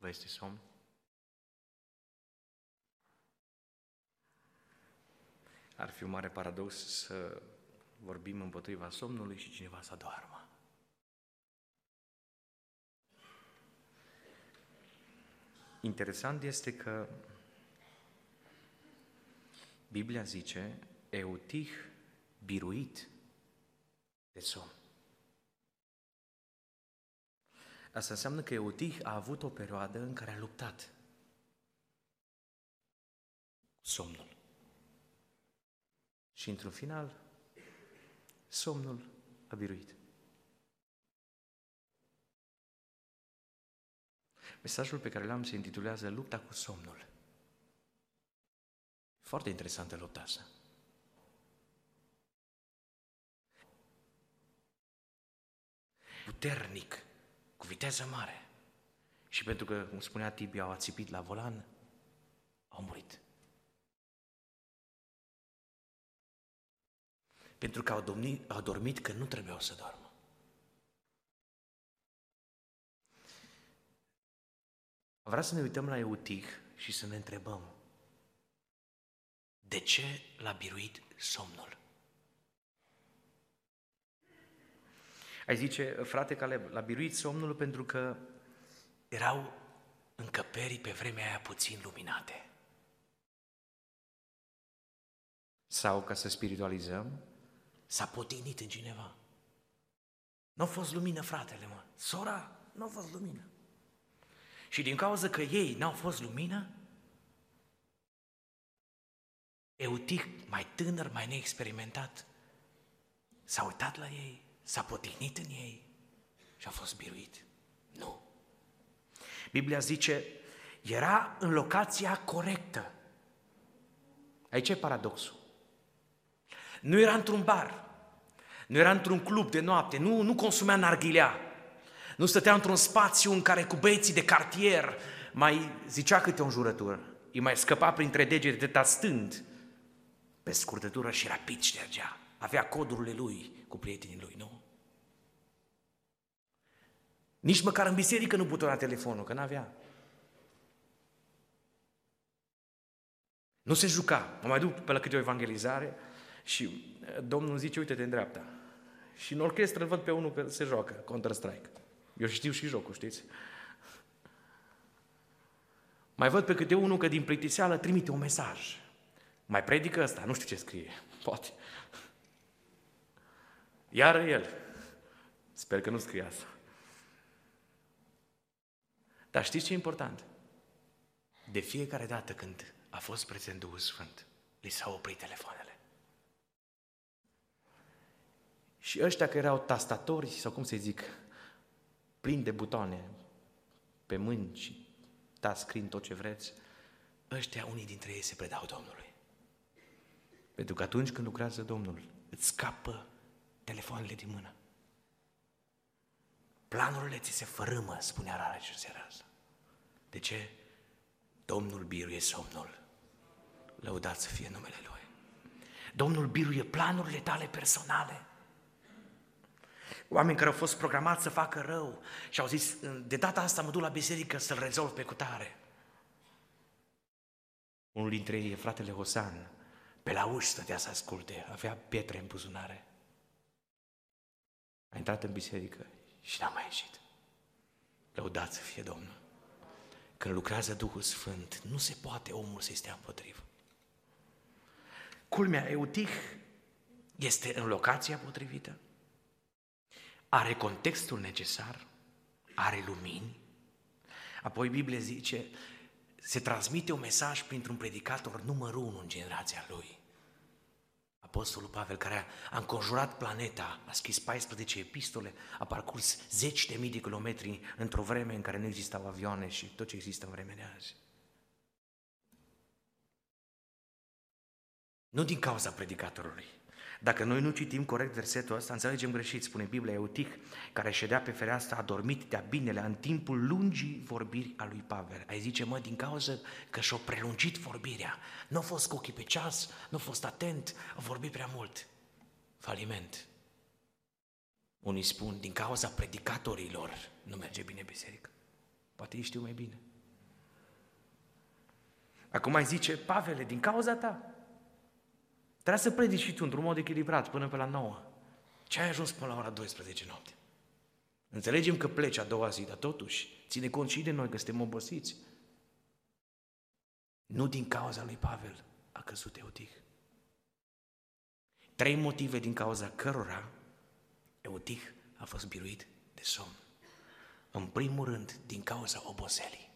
Vă este somn? Ar fi un mare paradox să vorbim împotriva somnului și cineva să doarmă. Interesant este că Biblia zice Eutih biruit de somn. Asta înseamnă că Eutih a avut o perioadă în care a luptat cu somnul. Și într-un final, somnul a biruit. Mesajul pe care l-am se intitulează Lupta cu somnul. Foarte interesantă lupta asta. Puternic, cu viteză mare. Și pentru că, cum spunea Tibi, au ațipit la volan, au murit. Pentru că au dormit când nu trebuiau să doarmă. Vreau să ne uităm la Eutih și să ne întrebăm de ce l-a biruit somnul? Ai zice, frate Caleb, l-a biruit somnul pentru că erau încăperii pe vremea aia puțin luminate. Sau, ca să spiritualizăm, s-a potignit în cineva. Nu a fost lumină, fratele, mă. Sora, nu a fost lumină. Și din cauza că ei n-au fost lumină, Eutih, mai tânăr, mai neexperimentat, s-a uitat la ei, s-a potignit în ei și a fost biruit. Nu. Biblia zice, era în locația corectă. Aici e paradoxul. Nu era într-un bar, nu era într-un club de noapte, nu consumea narghilea, nu stătea într-un spațiu în care cu băieții de cartier mai zicea câte o înjurătură, îi mai scăpa printre degete tastând pe scurtătură și rapid ștergea. Avea codurile lui cu prietenii lui, nu? Nici măcar în biserică nu putea lua telefonul, că n-avea. Nu se juca. Mă mai duc pe la câte o evangelizare și Domnul zice, uite-te în dreapta. Și în orchestră îl văd pe unul că se joacă Counter-Strike. Eu știu și jocul, știți? Mai văd pe câte unul că din plictiseală trimite un mesaj. Mai predică ăsta, nu știu ce scrie. Poate. Iar el. Sper că nu scrie asta. Dar știți ce e important? De fiecare dată când a fost prezent Duhul Sfânt, li s-au oprit telefoanele. Și ăștia care erau tastatori, sau cum să zic, plini de butoane pe mâini și touchscreen, tot ce vreți, ăștia, unii dintre ei se predau Domnului. Pentru că atunci când lucrează Domnul, îți scapă telefoanele din mână. Planurile ți se fărâmă, spunea Rareș în seara asta. De ce? Domnul biruie somnul. Lăudat să fie numele Lui. Domnul biruie planurile tale personale. Oameni care au fost programați să facă rău și au zis, de data asta mă duc la biserică să-l rezolv pe cutare. Unul dintre ei e fratele Hosan. Pe la ușă stătea să asculte, avea pietre în buzunare. A intrat în biserică și n-a mai ieșit. Lăudat să fie Domnul. Când lucrează Duhul Sfânt, nu se poate omul să-i stea împotrivă. Culmea, Eutih este în locația potrivită, are contextul necesar, are lumini. Apoi Biblia zice, se transmite un mesaj printr-un predicator numărul 1 în generația lui. Apostolul Pavel, care a înconjurat planeta, a scris 14 epistole, a parcurs 10.000 de kilometri într-o vreme în care nu existau avioane și tot ce există în vremea de azi. Nu din cauza predicatorului. Dacă noi nu citim corect versetul ăsta, înțelegem greșit, spune Biblia, Eutih, care ședea pe fereastră, a dormit de-a binelea în timpul lungii vorbiri a lui Pavel. Ai zice, mă, din cauza că și-a prelungit vorbirea, nu a fost cu ochii pe ceas, nu a fost atent, a vorbit prea mult. Faliment. Unii spun, din cauza predicatorilor nu merge bine biserica. Poate ei știu mai bine. Acum mai zice, Pavele, din cauza ta. Trebuie să predici și tu într-un mod echilibrat până pe la 9. Ce ai ajuns până la ora 12 noapte? Înțelegem că pleci a doua zi, dar totuși ține cont și de noi că suntem obosiți. Nu din cauza lui Pavel a căzut Eutih. 3 motive din cauza cărora Eutih a fost biruit de somn. În primul rând, din cauza oboselii.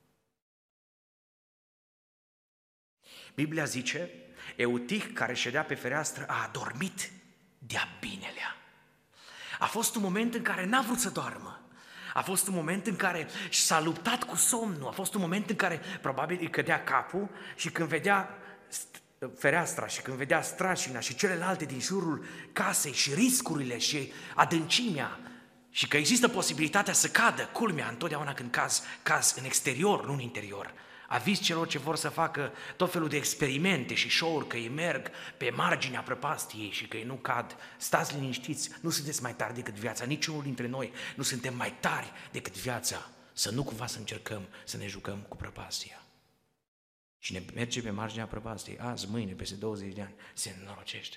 Biblia zice, Eutih, care ședea pe fereastră, a adormit de-a binelea. A fost un moment în care n-a vrut să doarmă. A fost un moment în care s-a luptat cu somnul. A fost un moment în care probabil îi cădea capul și când vedea fereastra și când vedea strașina și celelalte din jurul casei și riscurile și adâncimea și că există posibilitatea să cadă, culmea, întotdeauna când caz în exterior, nu în interior. Aviz celor ce vor să facă tot felul de experimente și show-uri, că ei merg pe marginea prăpastiei și că ei nu cad. Stați liniștiți, nu sunteți mai tari decât viața, niciunul dintre noi nu suntem mai tari decât viața, să nu cumva să încercăm să ne jucăm cu prăpastia. Cine merge pe marginea prăpastiei, azi, mâine, peste 20 de ani, se nenorocește.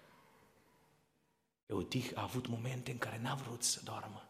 Eutih a avut momente în care n-a vrut să doarmă,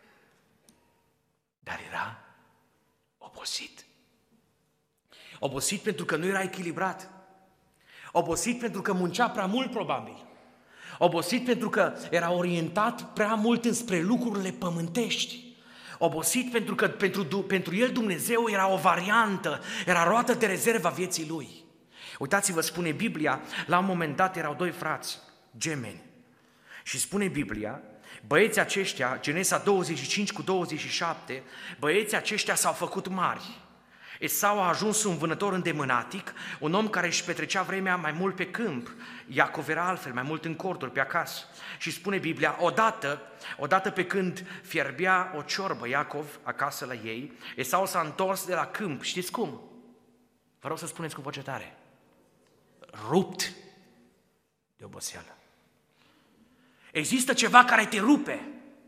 dar era obosit. Obosit pentru că nu era echilibrat. Obosit pentru că muncea prea mult, probabil. Obosit pentru că era orientat prea mult înspre lucrurile pământești. Obosit pentru că pentru el Dumnezeu era o variantă, era roată de rezervă a vieții lui. Uitați-vă, spune Biblia, la un moment dat erau 2 frați, gemeni. Și spune Biblia, băieții aceștia, Genesa 25:27, băieții aceștia s-au făcut mari. Esau a ajuns un vânător îndemânatic, un om care își petrecea vremea mai mult pe câmp. Iacov era altfel, mai mult în corturi, pe acasă. Și spune Biblia, odată pe când fierbea o ciorbă Iacov acasă la ei, Esau s-a întors de la câmp. Știți cum? Vă rog să spuneți cu voce tare. Rupt de oboseală. Există ceva care te rupe.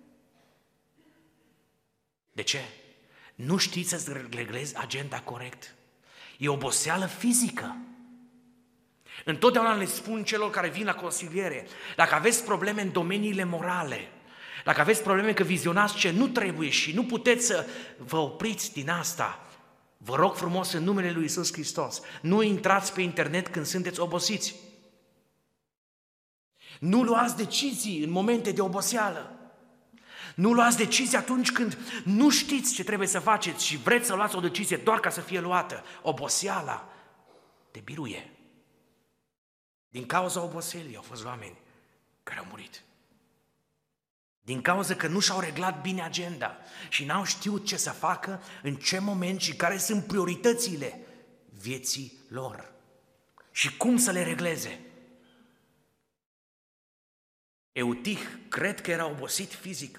De ce? Nu știi să-ți reglezi agenda corect. E oboseală fizică. Întotdeauna le spun celor care vin la consiliere, dacă aveți probleme în domeniile morale, dacă aveți probleme că vizionați ce nu trebuie și nu puteți să vă opriți din asta, vă rog frumos în numele lui Iisus Hristos, nu intrați pe internet când sunteți obosiți. Nu luați decizii în momente de oboseală. Nu luați decizii atunci când nu știți ce trebuie să faceți și vreți să luați o decizie doar ca să fie luată. Oboseala te biruie. Din cauza oboselii au fost oameni care au murit. Din cauza că nu și-au reglat bine agenda și n-au știut ce să facă, în ce moment și care sunt prioritățile vieții lor și cum să le regleze. Eutih cred că era obosit fizic.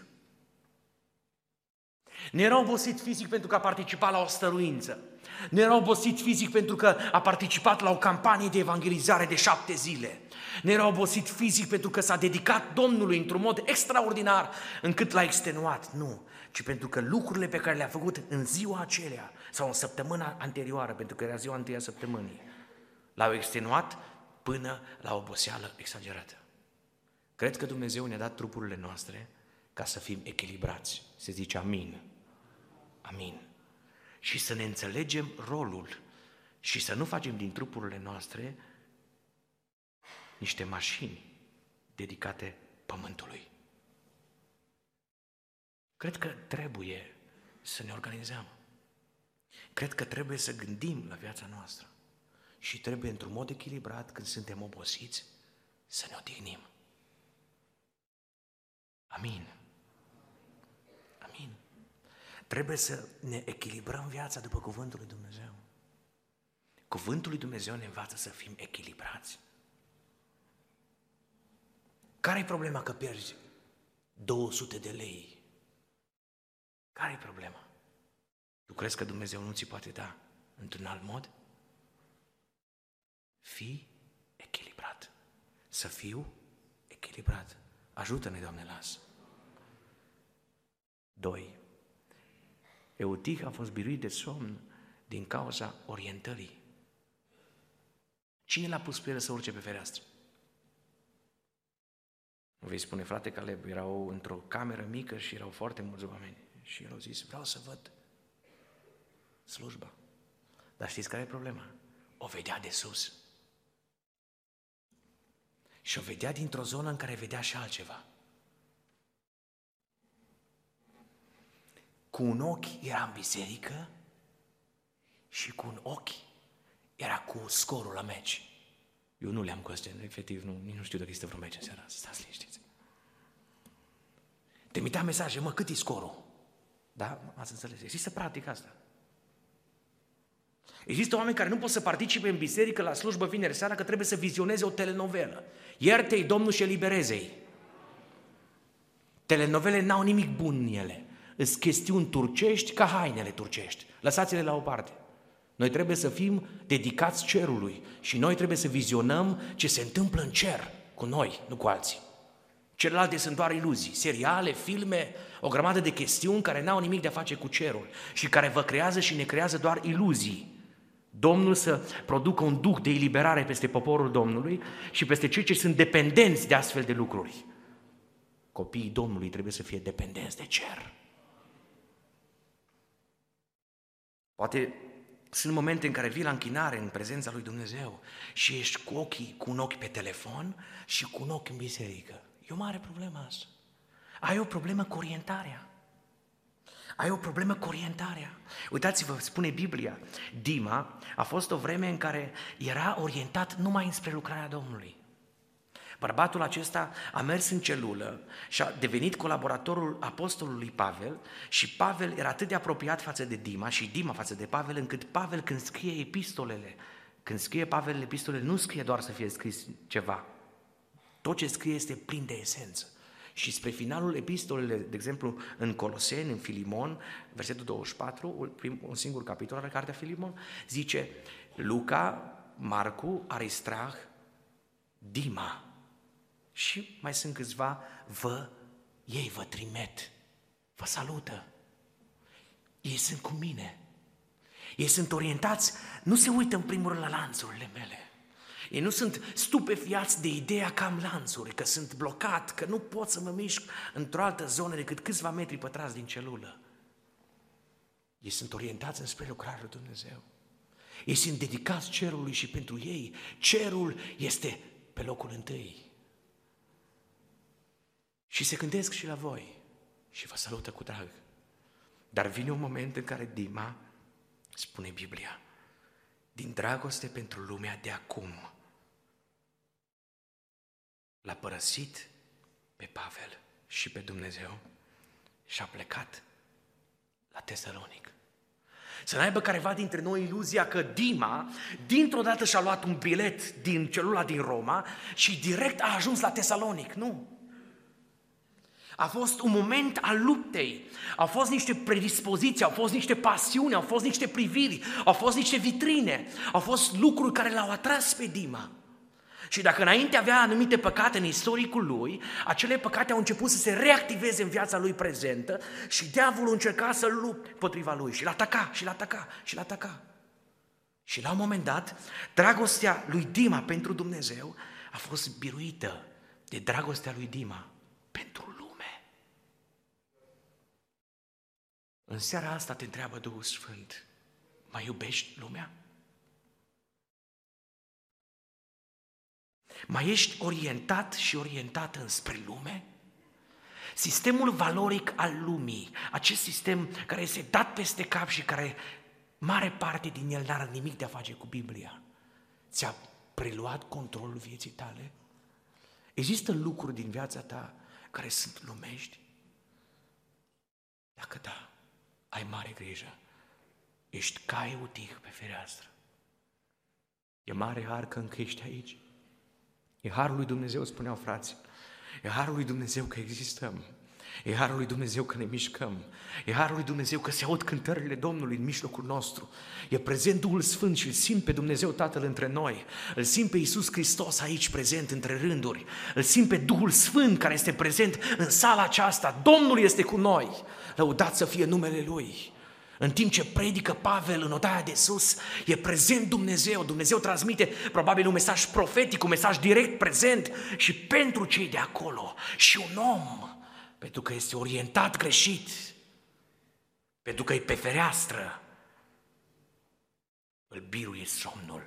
Nu era obosit fizic pentru că a participat la o stăruință. Nu era obosit fizic pentru că a participat la o campanie de evangelizare de 7 zile. Nu era obosit fizic pentru că s-a dedicat Domnului într-un mod extraordinar încât l-a extenuat. Nu, ci pentru că lucrurile pe care le-a făcut în ziua aceea sau în săptămâna anterioară, pentru că era ziua întâia săptămânii, l-au extenuat până la oboseală exagerată. Cred că Dumnezeu ne-a dat trupurile noastre ca să fim echilibrați. Se zice amin. Amin. Și să ne înțelegem rolul și să nu facem din trupurile noastre niște mașini dedicate pământului. Cred că trebuie să ne organizăm. Cred că trebuie să gândim la viața noastră și trebuie într-un mod echilibrat, când suntem obosiți, să ne odihnim. Amin. Amin. Trebuie să ne echilibrăm viața după cuvântul lui Dumnezeu. Cuvântul lui Dumnezeu ne învață să fim echilibrați. Care-i problema că pierzi 200 de lei? Care-i problema? Tu crezi că Dumnezeu nu ți poate da într-un alt mod? Fii echilibrat. Să fiu echilibrat. Ajută-ne, Doamne, la asta. 2. Eutih a fost biruit de somn din cauza orientării Cine l-a pus pe el să urce pe fereastră? Nu vei spune, frate Caleb, erau într-o cameră mică și erau foarte mulți oameni. Și el a zis, vreau să văd slujba. Dar știți care e problema? O vedea de sus. Și o vedea dintr-o zonă în care vedea și altceva. Cu un ochi era în biserică și cu un ochi era cu scorul la meci. Eu nu le-am cu astea, efectiv, nici nu știu dacă este vreo meci în seara asta, stați liniștiți. Trimitea mesaje, cât e scorul? Da, ați înțeles, există practic asta. Există oameni care nu pot să participe în biserică la slujbă vineri seara că trebuie să vizioneze o telenovelă. Ierte-i Domnul și elibereze-i. Telenovele n-au nimic bun în ele. Îs chestiuni turcești ca hainele turcești. Lăsați-le la o parte. Noi trebuie să fim dedicați cerului și noi trebuie să vizionăm ce se întâmplă în cer cu noi, nu cu alții. Celelalte sunt doar iluzii, seriale, filme, o grămadă de chestiuni care n-au nimic de a face cu cerul și care vă creează și ne creează doar iluzii. Domnul să producă un duh de eliberare peste poporul Domnului și peste cei ce sunt dependenți de astfel de lucruri. Copiii Domnului trebuie să fie dependenți de cer. Poate sunt momente în care vii la închinare în prezența lui Dumnezeu și ești cu un ochi pe telefon și cu un ochi în biserică. E o mare problemă asta. Ai o problemă cu orientarea. Uitați-vă, spune Biblia, Dima a fost o vreme în care era orientat numai înspre lucrarea Domnului. Bărbatul acesta a mers în celulă și a devenit colaboratorul apostolului Pavel și Pavel era atât de apropiat față de Dima și Dima față de Pavel, încât Pavel când scrie epistolele, nu scrie doar să fie scris ceva. Tot ce scrie este plin de esență. Și spre finalul epistolele, de exemplu, în Coloseni, în Filimon, versetul 24, un singur capitol în cartea Filimon, zice Luca, Marcu, Aristrah, Dima. Și mai sunt câțiva, ei vă trimit, vă salută. Ei sunt cu mine. Ei sunt orientați, nu se uită în primul rând la lanțurile mele. Ei nu sunt stupefiați de ideea că am lanțuri, că sunt blocat, că nu pot să mă mișc într-o altă zonă decât câțiva metri pătrați din celulă. Ei sunt orientați înspre lucrarea lui Dumnezeu. Ei sunt dedicați cerului și pentru ei cerul este pe locul întâi. Și se gândesc și la voi și vă salută cu drag. Dar vine un moment în care Dima, spune Biblia, din dragoste pentru lumea de acum, l-a părăsit pe Pavel și pe Dumnezeu și a plecat la Tesalonic. Să n-aibă careva dintre noi iluzia că Dima, dintr-o dată și-a luat un bilet din celula din Roma și direct a ajuns la Tesalonic. Nu! A fost un moment al luptei, au fost niște predispoziții, au fost niște pasiuni, au fost niște priviri, au fost niște vitrine, au fost lucruri care l-au atras pe Dima. Și dacă înainte avea anumite păcate în istoricul lui, acele păcate au început să se reactiveze în viața lui prezentă și diavolul încerca să lupte împotriva lui și l-ataca. Și la un moment dat, dragostea lui Dima pentru Dumnezeu a fost biruită de dragostea lui Dima pentru lume. În seara asta te întreabă Duhul Sfânt, mai iubești lumea? Mai ești orientat și orientată înspre lume? Sistemul valoric al lumii, acest sistem care este dat peste cap și care mare parte din el n-are nimic de a face cu Biblia, ți-a preluat controlul vieții tale? Există lucruri din viața ta care sunt lumești? Dacă da, ai mare grijă. Ești cai utih pe fereastră. E mare har că încă ești aici. E harul lui Dumnezeu, spuneau frații. E harul lui Dumnezeu că existăm. E harul lui Dumnezeu că ne mișcăm. E harul lui Dumnezeu că se aud cântările Domnului în mijlocul nostru. E prezent Duhul Sfânt și îl simt pe Dumnezeu Tatăl între noi. Îl simt pe Iisus Hristos aici prezent între rânduri. Îl simt pe Duhul Sfânt care este prezent în sala aceasta. Domnul este cu noi. Lăudat să fie numele Lui. În timp ce predică Pavel în odaia de sus, e prezent Dumnezeu. Dumnezeu transmite probabil un mesaj profetic, un mesaj direct prezent și pentru cei de acolo. Și un om, pentru că este orientat greșit, pentru că e pe fereastră, îl biruie somnul.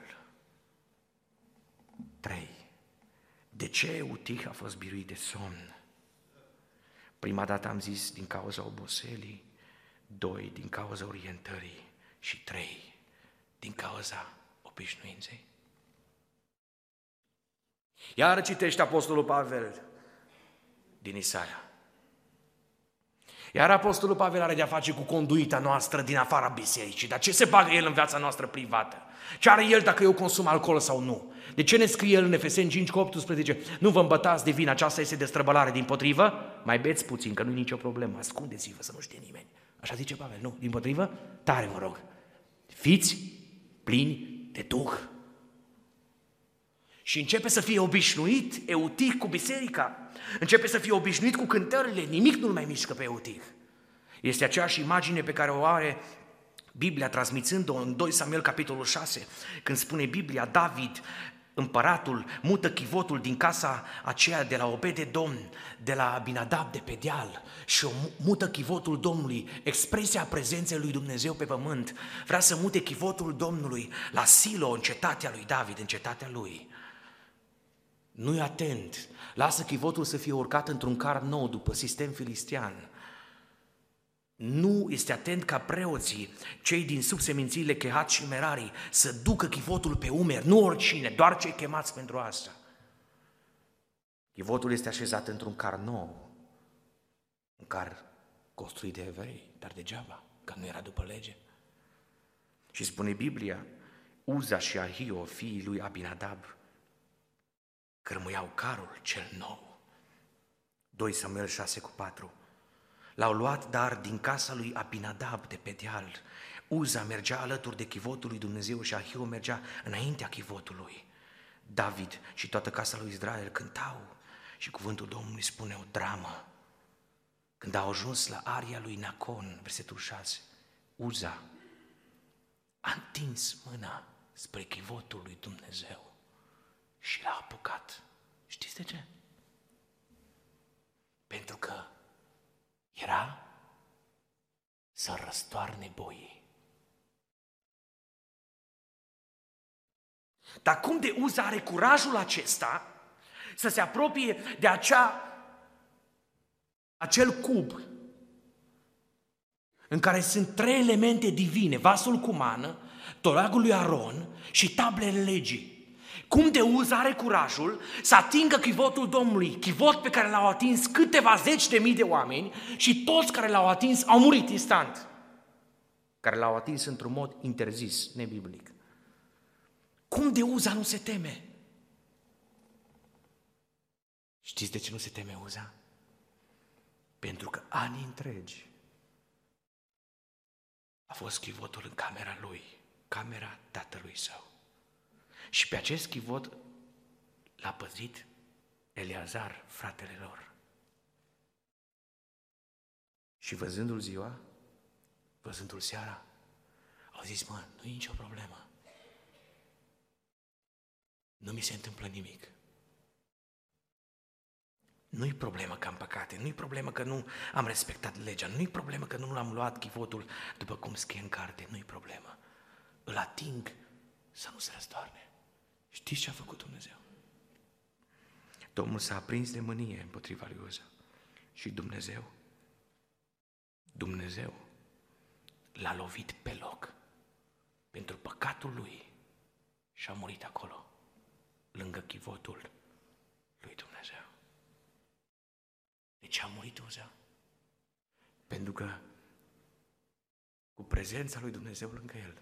3. De ce Eutih a fost biruit de somn? Prima dată am zis din cauza oboselii, 2. Din cauza orientării și 3. Din cauza obișnuinței. Iar citește Apostolul Pavel din Isaia. Iar Apostolul Pavel are de-a face cu conduita noastră din afara bisericii. Dar ce se bagă el în viața noastră privată? Ce are el dacă eu consum alcool sau nu? De ce ne scrie el în Efeseni 5:18? Nu vă îmbătați de vină, aceasta este destrăbălare, dimpotrivă. Mai beți puțin, că nu-i nicio problemă. Ascundeți-vă să nu știe nimeni. Așa zice Pavel, nu? Dimpotrivă? Tare vă rog. Fiți plini de Duh. Și începe să fie obișnuit Eutih cu biserica. Începe să fie obișnuit cu cântările. Nimic nu-l mai mișcă pe Eutih. Este aceeași imagine pe care o are Biblia, transmițând-o în 2 Samuel, capitolul 6, când spune Biblia, David, împăratul, mută chivotul din casa aceea de la Obed-Edom, de la Abinadab de pe deal și o mută chivotul Domnului, expresia prezenței lui Dumnezeu pe pământ. Vrea să mute chivotul Domnului la Silo, în cetatea lui David, în cetatea lui. Nu-i atent, lasă chivotul să fie urcat într-un car nou după sistem filistean. Nu este atent ca preoții, cei din sub semințiile Chehat și Merari, să ducă chivotul pe umeri, nu oricine, doar cei chemați pentru asta. Chivotul este așezat într-un car nou, un car construit de evrei, dar degeaba, că nu era după lege. Și spune Biblia, Uza și Ahio, fiii lui Abinadab, cărmuiau carul cel nou. 2 Samuel 6:4. L-au luat dar din casa lui Abinadab de pe deal. Uza mergea alături de chivotul lui Dumnezeu și Ahio mergea înaintea chivotului. David și toată casa lui Israel cântau și cuvântul Domnului spune o dramă. Când au ajuns la aria lui Nacon, versetul 6, Uza a întins mâna spre chivotul lui Dumnezeu și l-a apucat. Știți de ce? Pentru că era să răstoarne boii. Dar cum de Uza are curajul acesta să se apropie de acel cub în care sunt 3 elemente divine, vasul cu mană, toiagul lui Aron și tablele legii. Cum de Uza are curajul să atingă chivotul Domnului, chivot pe care l-au atins câteva zeci de mii de oameni și toți care l-au atins au murit instant, care l-au atins într-un mod interzis, nebiblic. Cum de Uza nu se teme? Știți de ce nu se teme Uza? Pentru că ani întregi a fost chivotul în camera lui, camera tatălui său. Și pe acest chivot l-a păzit Eleazar, fratele lor. Și văzându-l ziua, văzându-l seara, au zis, mă, nu e nicio problemă. Nu mi se întâmplă nimic. Nu-i problemă că am păcate, nu-i problemă că nu am respectat legea, nu-i problemă că nu l-am luat chivotul după cum scrie în carte, nu-i problemă. Îl ating să nu se răstoarne. Știți ce a făcut Dumnezeu? Domnul s-a aprins de mânie împotriva lui Uza. Și Dumnezeu l-a lovit pe loc pentru păcatul lui și a murit acolo, lângă chivotul lui Dumnezeu. De ce a murit Uza? Pentru că cu prezența lui Dumnezeu lângă el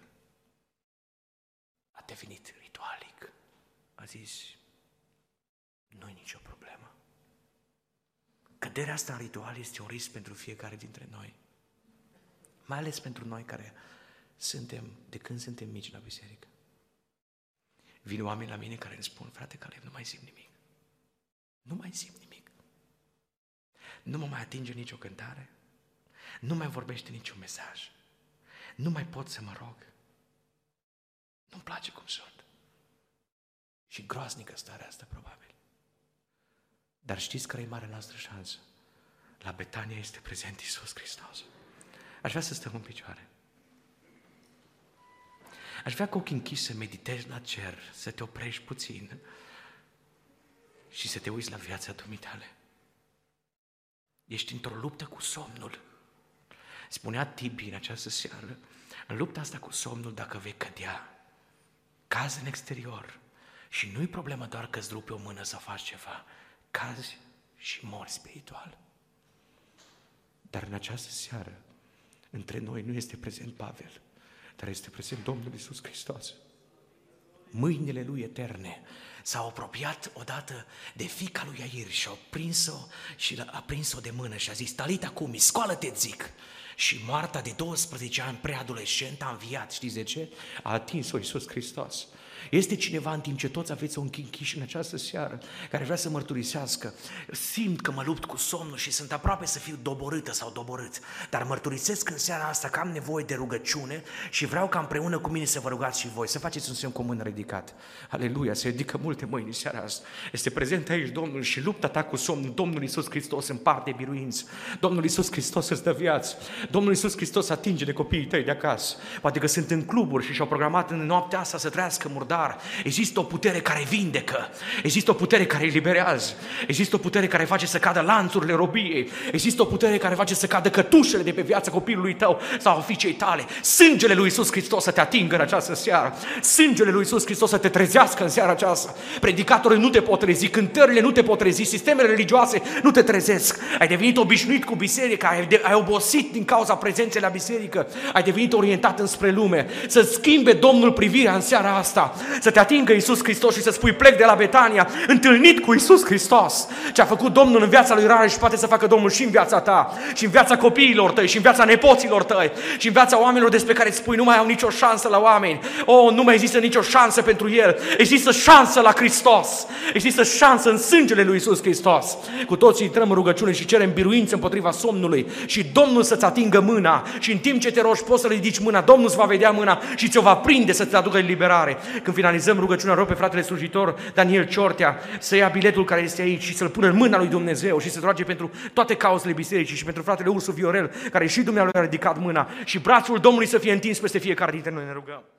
a devenit ritualic. A zis, nu-i nicio problemă. Căderea asta în ritual este un risc pentru fiecare dintre noi. Mai ales pentru noi care suntem, de când suntem mici la biserică. Vin oameni la mine care îmi spun, frate Caleb, nu mai simt nimic. Nu mai simt nimic. Nu mă mai atinge nicio cântare. Nu mai vorbește niciun mesaj. Nu mai pot să mă rog. Nu-mi place cum sunt. Și groaznică starea asta, probabil. Dar știți care e marea noastră șansă? La Betania este prezent Iisus Hristos. Aș vrea să stăm în picioare. Aș vrea cu ochii închiși să meditezi la cer, să te oprești puțin și să te uiți la viața dumitale. Ești într-o luptă cu somnul. Spunea Tibi în această seară, în lupta asta cu somnul, dacă vei cădea, cazi în exterior și nu-i problemă doar că îți rupe o mână să faci ceva, cazi și mori spiritual. Dar în această seară, între noi nu este prezent Pavel, dar este prezent Domnul Iisus Hristos. Mâinile lui eterne s-au apropiat odată de fiica lui Iair și a prins-o de mână și a zis, Talita cumi, scoală-te, zic. Și Marta, de 12 ani, preadolescentă, a înviat. Știți de ce? A atins-o Iisus Hristos. Este cineva, în timp ce toți aveți ochii închiși în această seară, care vrea să mărturisească, simt că mă lupt cu somnul și sunt aproape să fiu doborâtă sau doborât, dar mărturisesc în seara asta că am nevoie de rugăciune și vreau ca împreună cu mine să vă rugați și voi, să faceți un semn cu mână ridicat. Aleluia, se ridică multe mâini în seara asta. Este prezent aici Domnul și lupta ta cu somnul, Domnul Iisus Hristos împarte biruinți. Domnul Iisus Hristos îți dă viață. Domnul Iisus Hristos atinge de copiii tăi de acasă. Poate că sunt în cluburi și și-au programat în noaptea asta să trăiască murdar. Există o putere care vindecă, există o putere care eliberează, există o putere care face să cadă lanțurile robiei, există o putere care face să cadă cătușele de pe viața copilului tău sau a fiicei tale. Sângele lui Iisus Hristos să te atingă în această seară, sângele lui Iisus Hristos să te trezească în seara aceasta. Predicatorii nu te pot trezi, cântările nu te pot trezi, sistemele religioase nu te trezesc. Ai devenit obișnuit cu biserica, ai obosit din cauza prezenței la biserică, ai devenit orientat înspre lume. Să schimbe Domnul privirea în seara asta, să te atingă Iisus Hristos și să spui, plec de la Betania, întâlnit cu Iisus Hristos. Ce a făcut Domnul în viața lui Rare și poate să facă Domnul și în viața ta, și în viața copiilor tăi, și în viața nepoților tăi, și în viața oamenilor despre care îți spui, nu mai au nicio șansă la oameni. Nu mai există nicio șansă pentru el. Există șansă la Hristos. Există șansă în sângele lui Iisus Hristos. Cu toții intrăm în rugăciune și cerem biruință împotriva somnului și Domnul să-ți atingă mâna și în timp ce te rogi poți să ridici mâna, Domnul îți va vedea mâna și ți-o va prinde să te aducă eliberare. Când finalizăm rugăciunea, rog pe fratele slujitor Daniel Ciortea să ia biletul care este aici și să-l pună în mâna lui Dumnezeu și să roage pentru toate cauzele bisericii și pentru fratele Ursu Viorel, care și dumnealui a ridicat mâna și brațul Domnului să fie întins peste fiecare dintre noi. Ne rugăm.